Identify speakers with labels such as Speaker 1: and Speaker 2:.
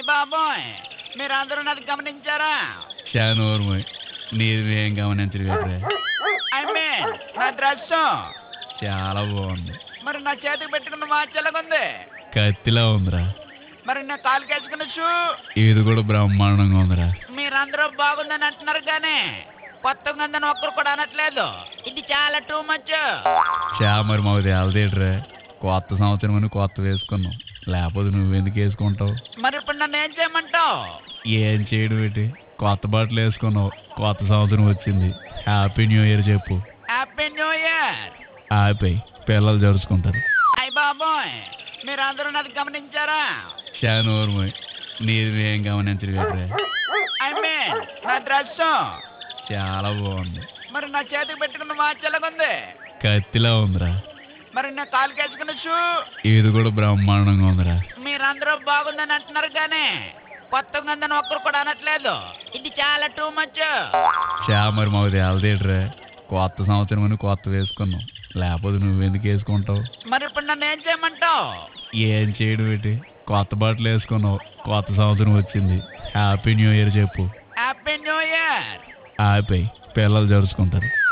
Speaker 1: అయ్య బాబోయ్, మీరందరూ నది గమనించారా?
Speaker 2: చానోర్మోయ్, నీది ఏం గమనించలేదు.
Speaker 1: ఐ మీన్ నా డ్రెస్
Speaker 2: చాలా బాగుంది.
Speaker 1: మరి నా చేతికి పెట్టుకున్న వాచ్ ఎలాగుంది?
Speaker 2: కత్తిలా ఉందిరా.
Speaker 1: మరి నా కాలు కేసుకున్న షూ
Speaker 2: ఇది కూడా బ్రహ్మాండంగా ఉందిరా.
Speaker 1: మీరందరూ బాగుందని అంటున్నారు కానీ కొత్తగా ఉందని ఒక్కరు కూడా అనట్లేదు. ఇది చాలా టూ మచ్.
Speaker 2: మరి మాకు తేలదేట్రా. కొత్త సంవత్సరం అని కొత్త వేసుకున్నాం, లేకపోతే నువ్వెందుకు వేసుకుంటావు?
Speaker 1: మరి ఇప్పుడు నన్ను ఏం చేయమంటావు?
Speaker 2: ఏం చేయడం ఏంటి? కొత్త బట్టలు వేసుకున్నావు, కొత్త సంవత్సరం వచ్చింది, హ్యాపీ న్యూ ఇయర్ చెప్పు.
Speaker 1: Happy new year.
Speaker 2: ఆపై పిల్లలు జరుచుకుంటారు.
Speaker 1: అయ్య బాబోయ్, మీరందరూ నది గమనించారా?
Speaker 2: చానోర్మోయ్, నీది ఏం గమనించలేదు.
Speaker 1: ఐ మీన్ నా డ్రెస్
Speaker 2: చాలా బాగుంది.
Speaker 1: మరి నా చేతికి పెట్టుకున్న వాచ్ ఎలాగుంది?
Speaker 2: కత్తిలా ఉందిరా.
Speaker 1: మరి నా కాలు కేసుకున్న షూ
Speaker 2: ఇది కూడా బ్రహ్మాండంగా ఉందిరా.
Speaker 1: మీరందరూ బాగుందని అంటున్నారు కానీ కొత్తగా ఉందని ఒక్కరు కూడా అనట్లేదు. ఇది చాలా టూ మచ్.
Speaker 2: మరి మాకు తేలదేట్రా. కొత్త సంవత్సరం అని కొత్త వేసుకున్నాం, లేకపోతే నువ్వెందుకు వేసుకుంటావు?
Speaker 1: మరి ఇప్పుడు నన్ను ఏం చేయమంటావు?
Speaker 2: ఏం చేయడం ఏంటి? కొత్త బట్టలు వేసుకున్నావు, కొత్త సంవత్సరం వచ్చింది, హ్యాపీ న్యూ ఇయర్ చెప్పు.
Speaker 1: Happy new year.
Speaker 2: ఆపై పిల్లలు జరుచుకుంటారు.